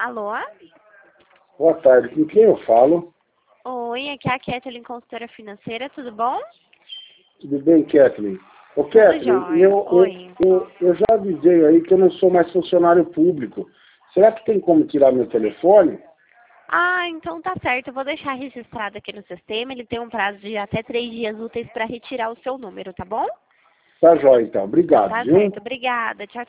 Alô? Boa tarde, com quem eu falo? Oi, aqui é a Kathleen, consultora financeira, tudo bom? Tudo bem, Kathleen? Ô, Tudo Kathleen, jóia. Oi. eu já avisei aí que eu não sou mais funcionário público. Será que tem como tirar meu telefone? Ah, então tá certo, eu vou deixar registrado aqui no sistema, ele tem um prazo de até 3 dias úteis para retirar o seu número, tá bom? Tá jóia, então. Obrigado, Tá viu? certo, obrigada, tchau,